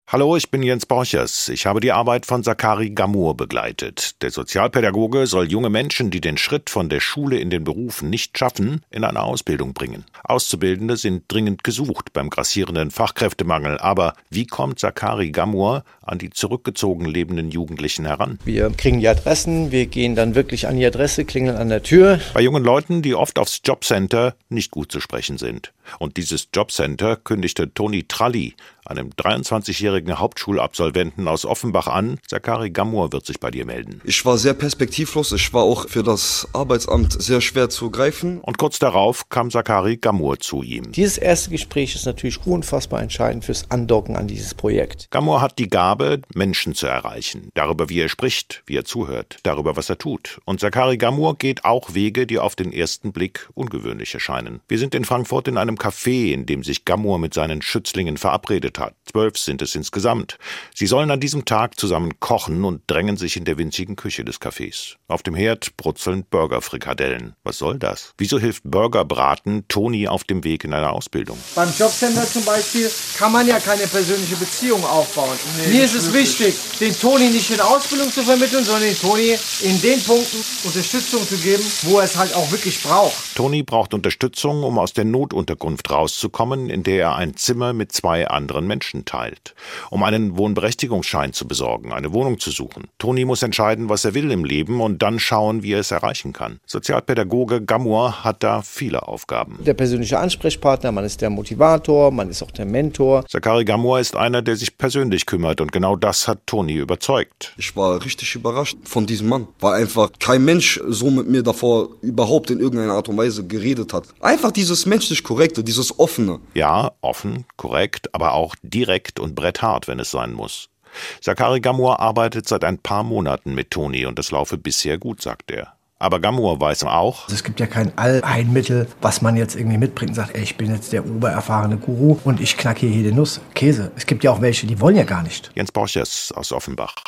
Hallo, ich bin Jens Borchers. Ich habe die Arbeit von Zakari Gamur begleitet. Der Sozialpädagoge soll junge Menschen, die den Schritt von der Schule in den Beruf nicht schaffen, in eine Ausbildung bringen. Auszubildende sind dringend gesucht beim grassierenden Fachkräftemangel. Aber wie kommt Zakari Gamur an die zurückgezogen lebenden Jugendlichen heran? Wir kriegen die Adressen, wir gehen dann wirklich an die Adresse, klingeln an der Tür. Bei jungen Leuten, die oft aufs Jobcenter nicht gut zu sprechen sind. Und dieses Jobcenter kündigte Toni Tralli, einem 23-jährigen Hauptschulabsolventen aus Offenbach, an. Zakari Gamur wird sich bei dir melden. Ich war sehr perspektivlos, ich war auch für das Arbeitsamt sehr schwer zu greifen. Und kurz darauf kam Zakari Gamur zu ihm. Dieses erste Gespräch ist natürlich unfassbar entscheidend fürs Andocken an dieses Projekt. Gamur hat die Gabe, Menschen zu erreichen. Darüber, wie er spricht, wie er zuhört, darüber, was er tut. Und Zakari Gamur geht auch Wege, die auf den ersten Blick ungewöhnlich erscheinen. Wir sind in Frankfurt in einem Café, in dem sich Gamur mit seinen Schützlingen verabredet hat. 12 sind es insgesamt. Sie sollen an diesem Tag zusammen kochen und drängen sich in der winzigen Küche des Cafés. Auf dem Herd brutzeln Burgerfrikadellen. Was soll das? Wieso hilft Burgerbraten Toni auf dem Weg in eine Ausbildung? Beim Jobcenter zum Beispiel kann man ja keine persönliche Beziehung aufbauen. Mir ist es wichtig, den Toni nicht in Ausbildung zu vermitteln, sondern den Toni in den Punkten Unterstützung zu geben, wo er es halt auch wirklich braucht. Toni braucht Unterstützung, um aus der Notunterkunft rauszukommen, in der er ein Zimmer mit 2 anderen Menschen teilt. Um einen Wohnberechtigungsschein zu besorgen, eine Wohnung zu suchen. Toni muss entscheiden, was er will im Leben und dann schauen, wie er es erreichen kann. Sozialpädagoge Gamur hat da viele Aufgaben. Der persönliche Ansprechpartner, man ist der Motivator, man ist auch der Mentor. Zakari Gamur ist einer, der sich persönlich kümmert und genau das hat Toni überzeugt. Ich war richtig überrascht von diesem Mann, weil einfach kein Mensch so mit mir davor überhaupt in irgendeiner Art und Weise geredet hat. Einfach dieses menschlich Korrekte, dieses Offene. Ja, offen, korrekt, aber auch direkt und bretthart, wenn es sein muss. Zakari Gamur arbeitet seit ein paar Monaten mit Toni und es laufe bisher gut, sagt er. Aber Gamur weiß auch, es gibt ja kein Allheilmittel, was man jetzt irgendwie mitbringt und sagt, ey, ich bin jetzt der obererfahrene Guru und ich knacke hier jede Nuss. Käse. Es gibt ja auch welche, die wollen ja gar nicht. Jens Borchers aus Offenbach.